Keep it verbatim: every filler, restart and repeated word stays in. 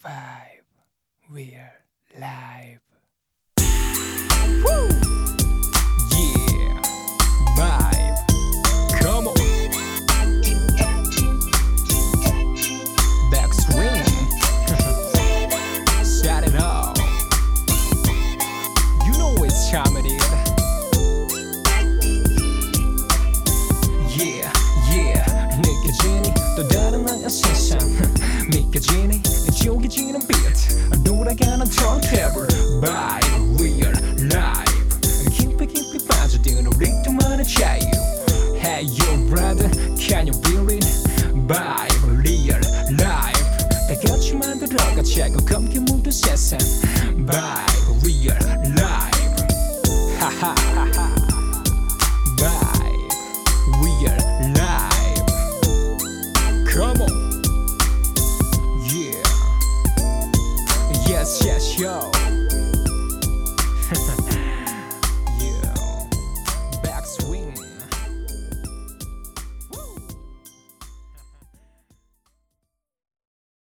Five, we're live. Woo! Yeah, vibe. Come on. Back swing. Shout it out. You know it's time it is. Yeah, yeah. 느껴지니 또 다른 나의 세상. 믿겨지니 조개지는 beat. 돌아가는 turntable. Vibe, we're live. 깊이 깊이 빠져드는 리듬만의 자유. Hey yo brother, can you feel it? Vibe, real life. 다 같이 만들어가 최고 검게 묻은 세상. Vibe, real life. 하하하하. Vibe, real life. Come on. Yeah. Yes, yes, yo.